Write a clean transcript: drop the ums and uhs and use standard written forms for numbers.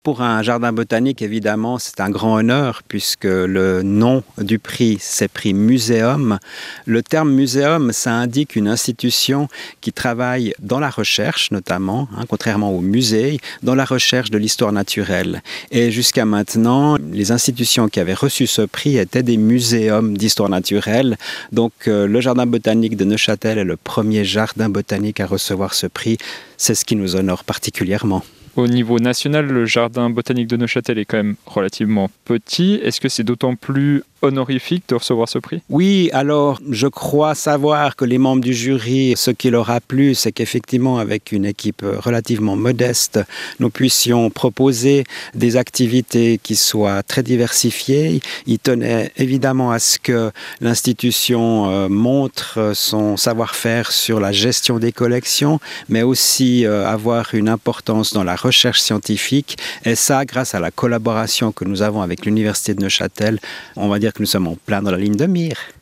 Pour un jardin botanique, évidemment, c'est un grand honneur puisque le nom du prix, c'est prix Muséum. Le terme muséum, ça indique une institution qui travaille dans la recherche notamment, contrairement au musée, dans la recherche de l'histoire naturelle. Et jusqu'à maintenant, les institutions qui avaient reçu ce prix étaient des muséums d'histoire naturelle. Donc le jardin botanique de Neuchâtel est le premier jardin botanique à recevoir ce prix. C'est ce qui nous honore particulièrement. Au niveau national, le jardin botanique de Neuchâtel est quand même relativement petit. Est-ce que c'est d'autant plus honorifique de recevoir ce prix? Oui, alors je crois savoir que les membres du jury, ce qui leur a plu, c'est qu'effectivement avec une équipe relativement modeste, nous puissions proposer des activités qui soient très diversifiées. Ils tenaient évidemment à ce que l'institution montre son savoir-faire sur la gestion des collections, mais aussi avoir une importance dans la recherche scientifique. Et ça, grâce à la collaboration que nous avons avec l'Université de Neuchâtel, on va dire que nous sommes en plein dans la ligne de mire.